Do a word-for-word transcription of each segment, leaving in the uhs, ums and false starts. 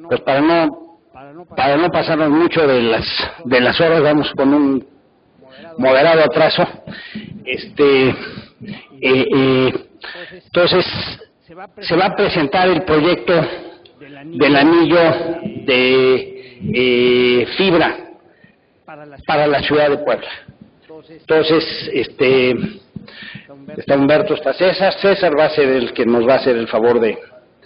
pues para no para no pasarnos mucho de las de las horas, vamos con un moderado atraso. Este, eh, eh, entonces se va a presentar el proyecto del anillo de eh, fibra para la ciudad de Puebla. Entonces, este, está Humberto, está César. César va a ser el que nos va a hacer el favor de...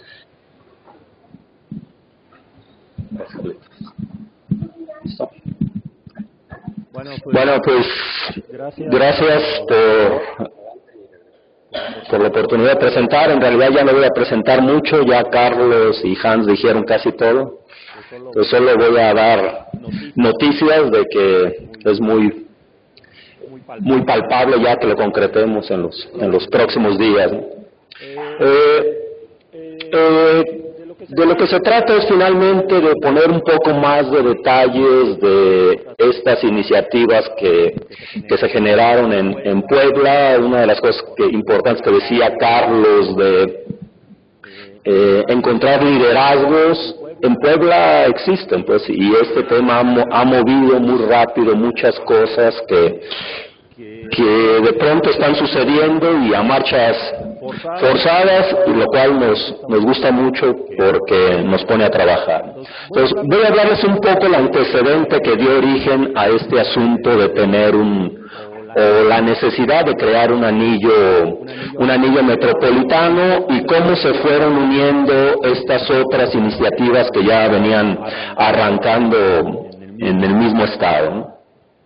Bueno, pues gracias por, por la oportunidad de presentar. En realidad ya no voy a presentar mucho, ya Carlos y Hans dijeron casi todo. Entonces solo voy a dar noticias de que es muy muy palpable ya que lo concretemos en los en los próximos días, ¿no? Eh, eh, de lo que se trata es finalmente de poner un poco más de detalles de estas iniciativas que, que se generaron en, en Puebla. Una de las cosas que, importantes que decía Carlos de eh, encontrar liderazgos en Puebla existen, pues, y este tema ha, mo ha movido muy rápido muchas cosas que que de pronto están sucediendo y a marchas forzadas, y lo cual nos, nos gusta mucho porque nos pone a trabajar. Entonces, voy a hablarles un poco el antecedente que dio origen a este asunto de tener un, o la necesidad de crear un anillo, un anillo metropolitano, y cómo se fueron uniendo estas otras iniciativas que ya venían arrancando en el mismo estado, ¿no?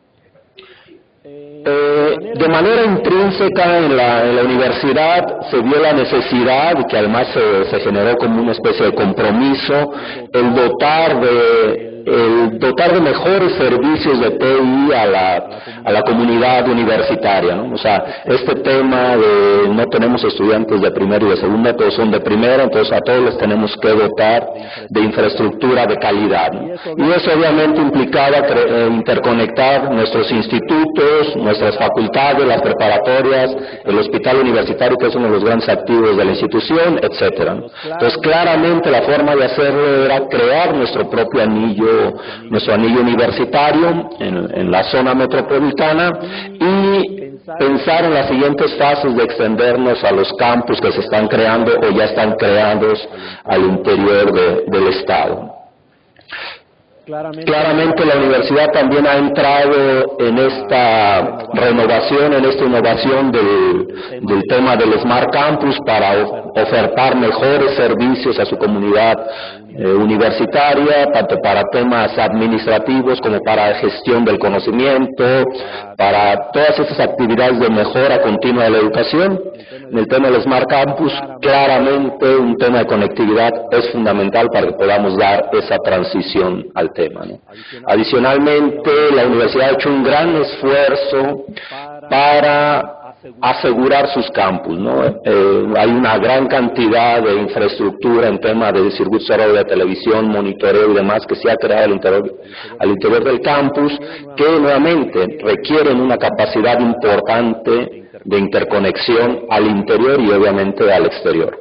Eh, de manera intrínseca en la, en la universidad se vio la necesidad, que además se, se generó como una especie de compromiso, el dotar de el dotar de mejores servicios de T I a la, a la comunidad universitaria, ¿no? O sea, este tema de no tenemos estudiantes de primera y de segunda, todos son de primera, entonces a todos les tenemos que dotar de infraestructura de calidad, ¿no? Y eso obviamente implicaba eh, interconectar nuestros institutos, nuestras facultades, las preparatorias, el hospital universitario, que es uno de los grandes activos de la institución, etcétera, ¿no? Entonces, claramente la forma de hacerlo era crear nuestro propio anillo nuestro anillo universitario en, en la zona metropolitana, y pensar en las siguientes fases de extendernos a los campus que se están creando o ya están creados al interior de, del estado. Claramente la universidad también ha entrado en esta renovación, en esta innovación del, del tema del Smart Campus para ofertar mejores servicios a su comunidad eh, universitaria, tanto para temas administrativos como para gestión del conocimiento, para todas estas actividades de mejora continua de la educación. En el tema del Smart Campus, claramente un tema de conectividad es fundamental para que podamos dar esa transición al tema, ¿no? Adicionalmente, la universidad ha hecho un gran esfuerzo para asegurar sus campus, ¿no? Eh, hay una gran cantidad de infraestructura en tema de circuitos cerrados de televisión, monitoreo y demás que se ha creado al interior, al interior del campus, que nuevamente requieren una capacidad importante de interconexión al interior y obviamente al exterior.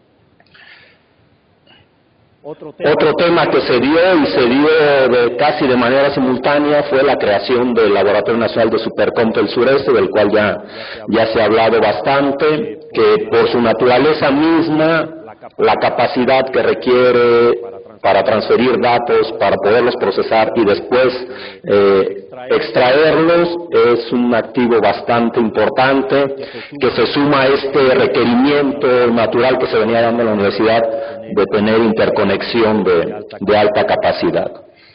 Otro tema, Otro tema que se dio y se dio de, casi de manera simultánea fue la creación del Laboratorio Nacional de Supercómputo del Sureste, del cual ya, ya se ha hablado bastante, que por su naturaleza misma, la capacidad que requiere para transferir datos, para poderlos procesar y después eh, extraerlos, es un activo bastante importante que se suma a este requerimiento natural que se venía dando en la universidad de tener interconexión de, de alta capacidad.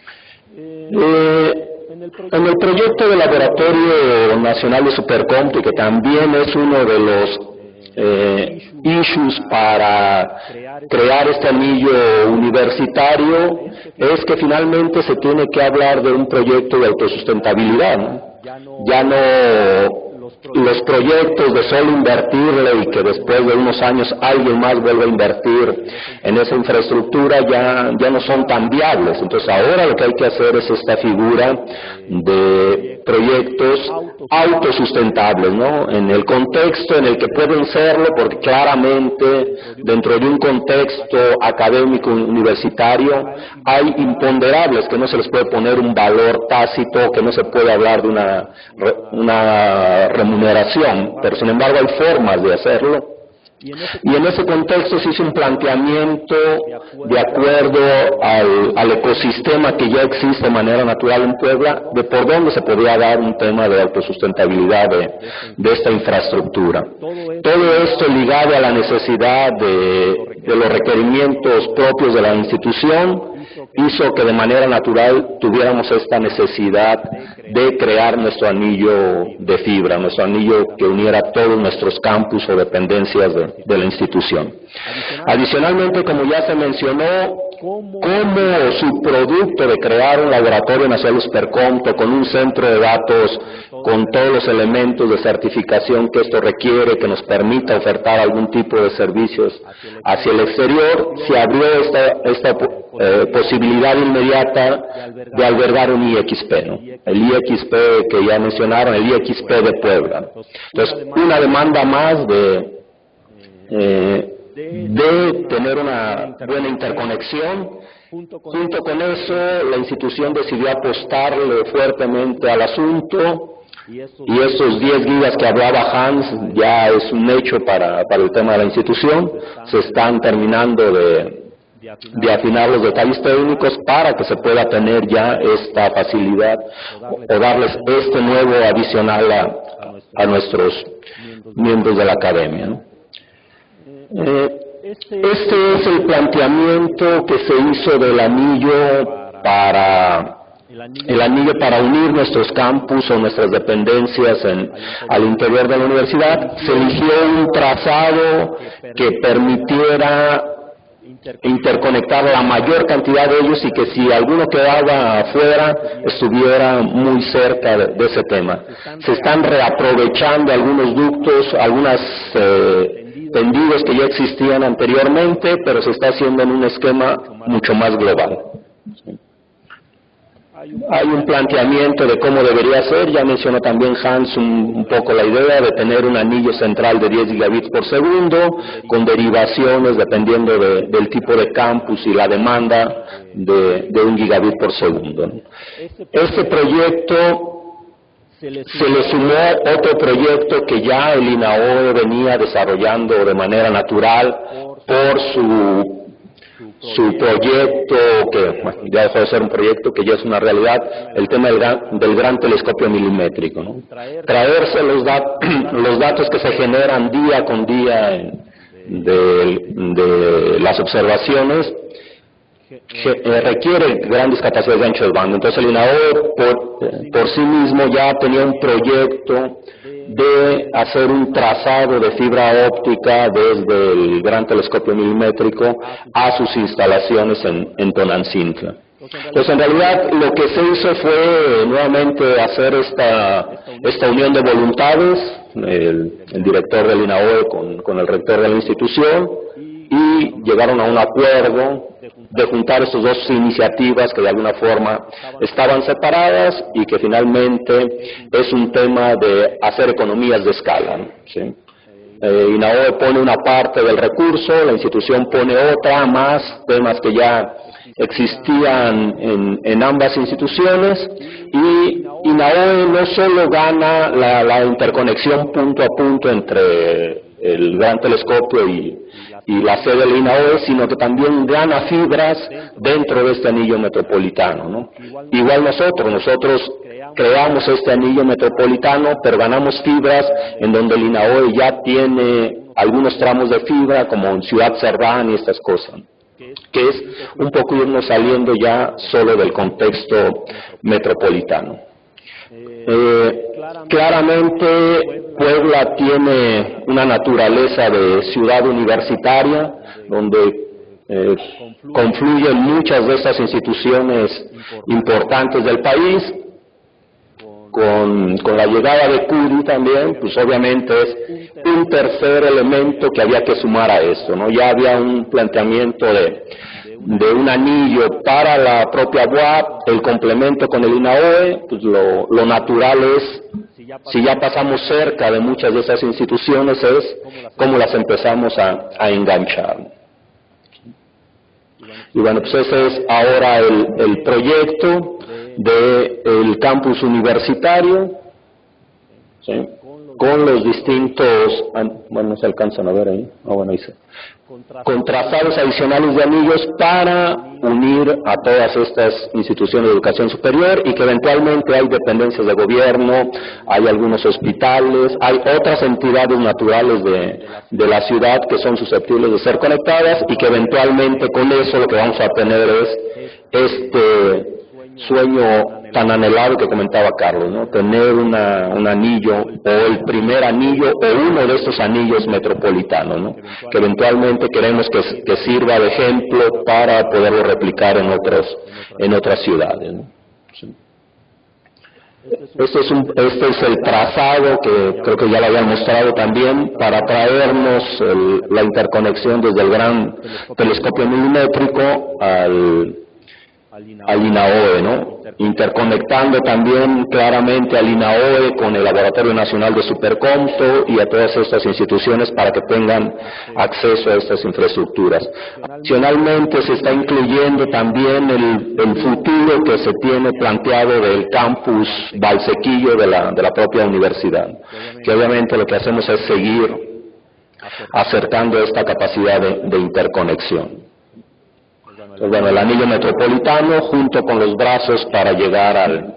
Eh, en el proyecto del Laboratorio Nacional de Supercómputo, que también es uno de los Eh, issues para crear este anillo universitario, es que finalmente se tiene que hablar de un proyecto de autosustentabilidad, ¿no? Ya no los proyectos de solo invertirle y que después de unos años alguien más vuelva a invertir en esa infraestructura ya, ya no son tan viables. Entonces ahora lo que hay que hacer es esta figura de proyectos autosustentables, ¿no? En el contexto en el que pueden serlo, porque claramente dentro de un contexto académico universitario hay imponderables que no se les puede poner un valor tácito, que no se puede hablar de una, una remuneración, pero sin embargo hay formas de hacerlo. Y en ese contexto se hizo un planteamiento de acuerdo al, al ecosistema que ya existe de manera natural en Puebla, de por dónde se podía dar un tema de autosustentabilidad de, de esta infraestructura. Todo esto ligado a la necesidad de, de los requerimientos propios de la institución, hizo que de manera natural tuviéramos esta necesidad de crear nuestro anillo de fibra, nuestro anillo que uniera todos nuestros campus o dependencias de, de la institución. Adicionalmente, como ya se mencionó, como subproducto de crear un laboratorio nacional Supercomto con un centro de datos con todos los elementos de certificación que esto requiere, que nos permita ofertar algún tipo de servicios hacia el exterior, se abrió esta, esta eh, posibilidad inmediata de albergar un I X P, ¿no? El I X P que ya mencionaron, el I X P de Puebla. Entonces, una demanda más de... Eh, de tener una buena interconexión. Junto con eso, la institución decidió apostarle fuertemente al asunto, y esos diez gigas que hablaba Hans ya es un hecho para, para el tema de la institución. Se están terminando de, de afinar los detalles técnicos para que se pueda tener ya esta facilidad o darles este nuevo adicional a, a nuestros miembros de la academia, ¿no? Eh, este es el planteamiento que se hizo del anillo para el anillo para unir nuestros campus o nuestras dependencias en, al interior de la universidad. Se eligió un trazado que permitiera interconectar la mayor cantidad de ellos y que si alguno quedaba afuera estuviera muy cerca de, de ese tema. Se están reaprovechando algunos ductos, algunas eh, tendidos que ya existían anteriormente, pero se está haciendo en un esquema mucho más global. Hay un planteamiento de cómo debería ser, ya mencionó también Hans un, un poco la idea de tener un anillo central de diez gigabits por segundo, con derivaciones dependiendo de, del tipo de campus y la demanda de, de un gigabit por segundo. Este proyecto se le sumó otro proyecto que ya el INAOE venía desarrollando de manera natural por su, su proyecto, que bueno, ya dejó de ser un proyecto, que ya es una realidad, el tema del gran, del gran telescopio milimétrico, ¿no? Traerse los, dat los datos que se generan día con día en, de, de las observaciones, que eh, requiere grandes capacidades de ancho de banda. Entonces el INAOE por, eh, por sí mismo ya tenía un proyecto de hacer un trazado de fibra óptica desde el gran telescopio milimétrico a sus instalaciones en, en Tonantzintla. Pues en realidad lo que se hizo fue nuevamente hacer esta, esta unión de voluntades, el, el director del INAOE con, con el rector de la institución, y llegaron a un acuerdo de juntar estas dos iniciativas que de alguna forma estaban separadas y que finalmente es un tema de hacer economías de escala, ¿no? ¿Sí? Eh, INAOE pone una parte del recurso, la institución pone otra, más temas que ya existían en, en ambas instituciones, y INAOE no solo gana la, la interconexión punto a punto entre el gran telescopio y, y la sede del INAOE, sino que también gana fibras dentro de este anillo metropolitano, ¿no? Igual nosotros, nosotros creamos este anillo metropolitano, pero ganamos fibras en donde el INAOE ya tiene algunos tramos de fibra, como en Ciudad Cerdán y estas cosas, que es un poco irnos saliendo ya solo del contexto metropolitano. Eh, claramente Puebla tiene una naturaleza de ciudad universitaria donde eh, confluyen muchas de estas instituciones importantes del país, con, con la llegada de Curi también, pues obviamente es un tercer elemento que había que sumar a esto, ¿no? Ya había un planteamiento de, de un anillo para la propia U A P, el complemento con el INAOE, pues lo, lo natural es, si ya pasamos cerca de muchas de esas instituciones, es cómo las empezamos a, a enganchar. Y bueno, pues ese es ahora el, el proyecto del campus universitario, ¿sí? Con los distintos, bueno, no se alcanzan a ver ahí, ah, bueno, ahí se, con trazados adicionales de anillos para unir a todas estas instituciones de educación superior, y que eventualmente hay dependencias de gobierno, hay algunos hospitales, hay otras entidades naturales de, de la ciudad que son susceptibles de ser conectadas, y que eventualmente con eso lo que vamos a tener es este sueño tan anhelado que comentaba Carlos, ¿no? Tener una, un anillo, o el primer anillo, o uno de estos anillos metropolitanos, ¿no? Que eventualmente queremos que, que sirva de ejemplo para poderlo replicar en otros, en otras ciudades, ¿no? Sí. Este es, un, este es el trazado que creo que ya lo habían mostrado también, para traernos el, la interconexión desde el gran telescopio milimétrico al al INAOE, ¿no? Interconectando también claramente al INAOE con el Laboratorio Nacional de Supercómputo y a todas estas instituciones para que tengan acceso a estas infraestructuras. Adicionalmente se está incluyendo también el, el futuro que se tiene planteado del campus Valsequillo de la, de la propia universidad, que obviamente lo que hacemos es seguir acercando esta capacidad de, de interconexión. Pues bueno, el anillo metropolitano junto con los brazos para llegar al,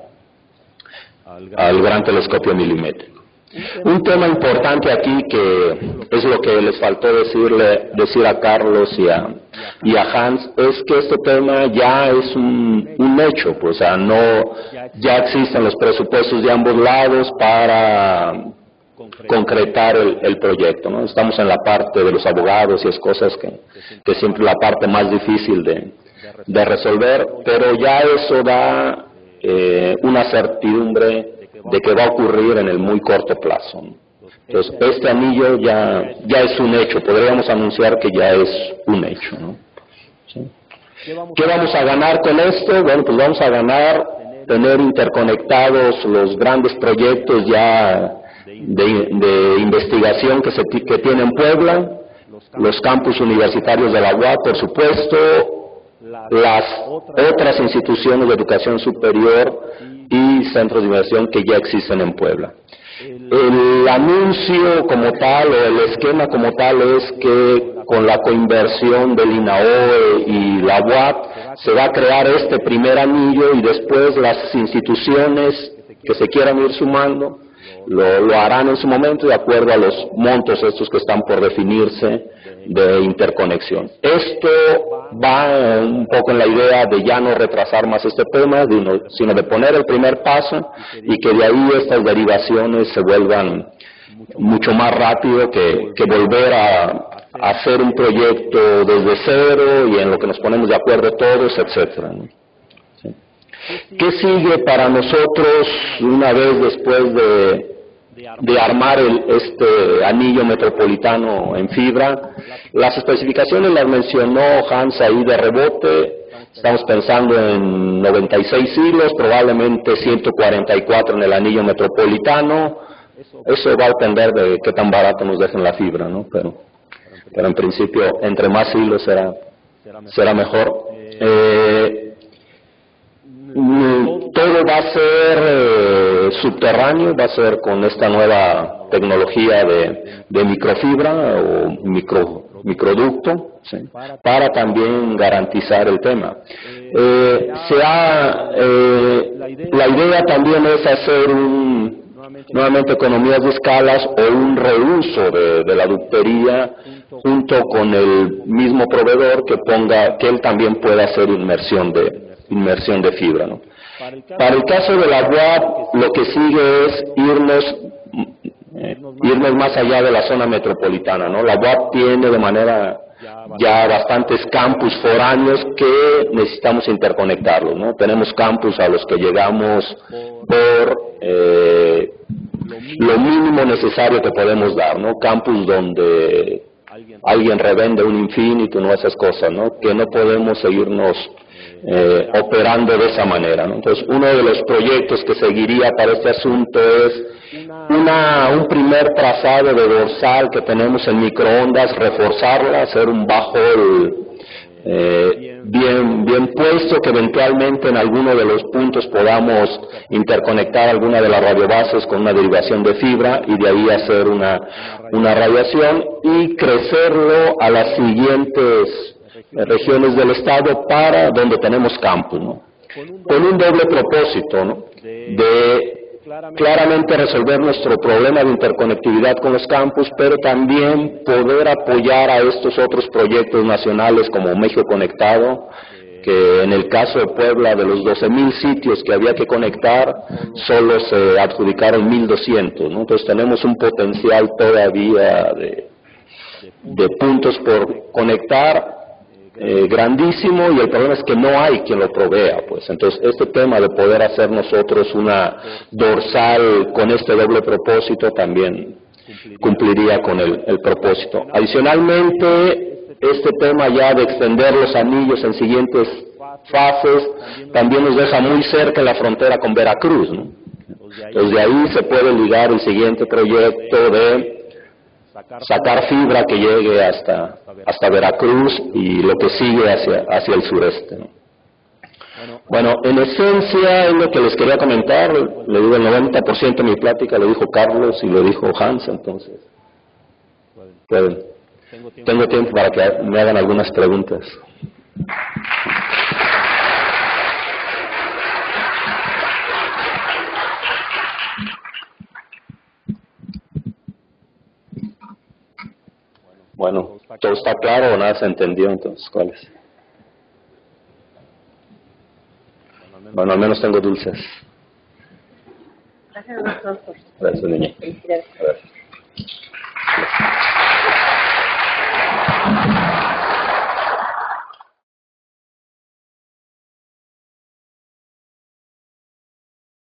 al gran telescopio milimétrico. Un tema importante aquí, que es lo que les faltó decirle decir a Carlos y a, y a Hans, es que este tema ya es un, un hecho, pues, o sea, no, ya existen los presupuestos de ambos lados para concretar el, el proyecto, ¿no? Estamos en la parte de los abogados y es cosas que, que siempre la parte más difícil de, de resolver, pero ya eso da eh, una certidumbre de que va a ocurrir en el muy corto plazo, ¿no? Entonces, este anillo ya, ya es un hecho, podríamos anunciar que ya es un hecho, ¿no? ¿Sí? ¿Qué vamos a ganar con esto? Bueno, pues vamos a ganar tener interconectados los grandes proyectos ya De, de investigación que se que tiene en Puebla, los campus universitarios de la U A P, por supuesto, las otras instituciones de educación superior y centros de investigación que ya existen en Puebla. El anuncio como tal, o el esquema como tal, es que con la coinversión del INAOE y la U A P se va a crear este primer anillo, y después las instituciones que se quieran ir sumando Lo, lo harán en su momento de acuerdo a los montos estos que están por definirse de interconexión. Esto va un poco en la idea de ya no retrasar más este tema, de uno, sino de poner el primer paso y que de ahí estas derivaciones se vuelvan mucho más rápido que, que volver a, a hacer un proyecto desde cero y en lo que nos ponemos de acuerdo todos, etcétera, ¿no? ¿Qué sigue para nosotros una vez después de, de armar el, este anillo metropolitano en fibra? Las especificaciones las mencionó Hans ahí de rebote. Estamos pensando en noventa y seis hilos, probablemente ciento cuarenta y cuatro en el anillo metropolitano. Eso va a depender de qué tan barato nos dejen la fibra, ¿no? Pero, pero en principio, entre más hilos será, será mejor. Eh, Todo va a ser eh, subterráneo, va a ser con esta nueva tecnología de, de microfibra o micro, microducto, ¿sí? Para también garantizar el tema. Eh, se ha, eh, la idea también es hacer un, nuevamente economías de escalas o un reuso de, de la ductería junto con el mismo proveedor que ponga, que él también pueda hacer inmersión de inmersión de fibra, ¿no? Para el caso de la U A P, lo que sigue es irnos eh, irnos más allá de la zona metropolitana, ¿no? La U A P tiene de manera ya bastantes campus foráneos que necesitamos interconectarlos, ¿no? Tenemos campus a los que llegamos por eh, lo mínimo necesario que podemos dar, ¿no? Campus donde alguien revende un infinito, no esas cosas, ¿no? Que no podemos seguirnos eh, operando de esa manera, ¿no? Entonces, uno de los proyectos que seguiría para este asunto es una, un primer trazado de dorsal que tenemos en microondas, reforzarla, hacer un bajol eh, bien, bien puesto, que eventualmente en alguno de los puntos podamos interconectar alguna de las radiobases con una derivación de fibra y de ahí hacer una, una radiación y crecerlo a las siguientes regiones del estado para donde tenemos campus, ¿no? Con un doble propósito, ¿no? De claramente resolver nuestro problema de interconectividad con los campus, pero también poder apoyar a estos otros proyectos nacionales como México Conectado, que en el caso de Puebla, de los doce mil sitios que había que conectar, solo se adjudicaron mil doscientos, ¿no? Entonces tenemos un potencial todavía de, de puntos por conectar, Eh, grandísimo, y el problema es que no hay quien lo provea, pues. Entonces este tema de poder hacer nosotros una dorsal con este doble propósito también cumpliría con el, el propósito. Adicionalmente, este tema ya de extender los anillos en siguientes fases también nos deja muy cerca la frontera con Veracruz, ¿no? Entonces de ahí se puede ligar el siguiente proyecto de sacar fibra que llegue hasta hasta Veracruz y lo que sigue hacia hacia el sureste, ¿no? Bueno, en esencia es lo que les quería comentar. Le digo, el noventa por ciento de mi plática lo dijo Carlos y lo dijo Hans, entonces pueden. Tengo tiempo para que me hagan algunas preguntas. Bueno, ¿todo está claro o nada se entendió entonces? ¿Cuáles? Bueno, al menos tengo dulces. Gracias, doctor. Gracias, niña. Felicidades. Gracias.